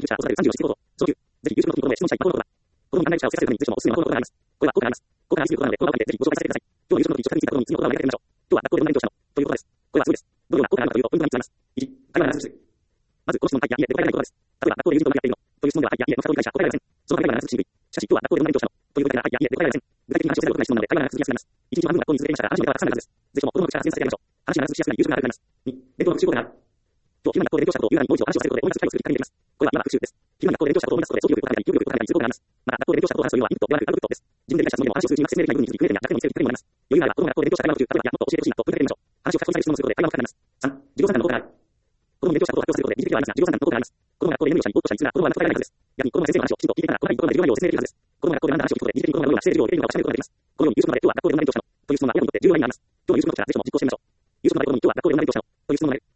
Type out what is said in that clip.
者、子育て30を実行動。上級。ぜひ、優秀の品質の質問者一般のことだ。子供に関連者を制作するために、随所もおすすめの項目があります。これは効果があります。効果がありすぎることなので、この場を借りてぜひご紹介させてください。今日の優秀の品質については、子供に次のことを挙げてみましょう。今日は学校でオンライン教師の、ということです。これはすごいです。どのような効果があるのかというと、ポイントが3つあります。1、会話が難しい。まず、この質問のはいやいいえで答えられないことです。例えば、学校で友人とうまくやっているのという質問では、はいやいいえの二通り返しか答えられません。その会話が難しい。しかし、今日は学校でオンライン教師のということではいやいいえで答えられません。具体的に話をせざるを得ない質問なので、会話が続きやすくなります。一日半分学校に続けていましたが、話のネタはたくさんあるはずです。ぜひとも子供の口から発信させてやりましょう。話が長くしやすくなり、優秀なあるとなります。2、勉強の復習効果がある。今日、今学校で勉強したことをユーザーにもう一度話をさせることで、音楽機会を作るきっかけになります。これは今が復習です。今学校で勉強したことを思い出すことで、記憶力を高めたり、記憶力を高めたりする効果があります。また、学校で勉強したことを話すというのは、インプットではなくアウトプットです。自分で理解した質問でも話をするうちには説明できない部分に気づき、クレームや逆転の見せるきっかけにもなります。余裕があれば、子供が学校で勉強した会話の途中、例えば、いや、もっと教えてほしいなと問いかけてみましょう。話を深掘りされる質問をすることで会話も深くなります。3、授業参観の効果がある。子供に勉強したことを発表することで、二次的ではありますが、授業参観の効果があります。子供が学校で眠る者にぼーっとしたりするが、子供はなく答えられないはずです。逆に、子供が先生の話をきちんと聞いていたら、細かいところまで理由があるよう説明できるはずです。子供が学校で学んだ話を聞くことで、二次的に子供がどのような姿勢で授業を受けているのかを確かめることができます。このように優秀なので、今日は学校でオンライン教師のという質問が親にとって重要な意味があります。今日の優秀なの者はぜひとも実行してみましょう。優秀なので、子供に今日は学校でオンライン教師のという質問が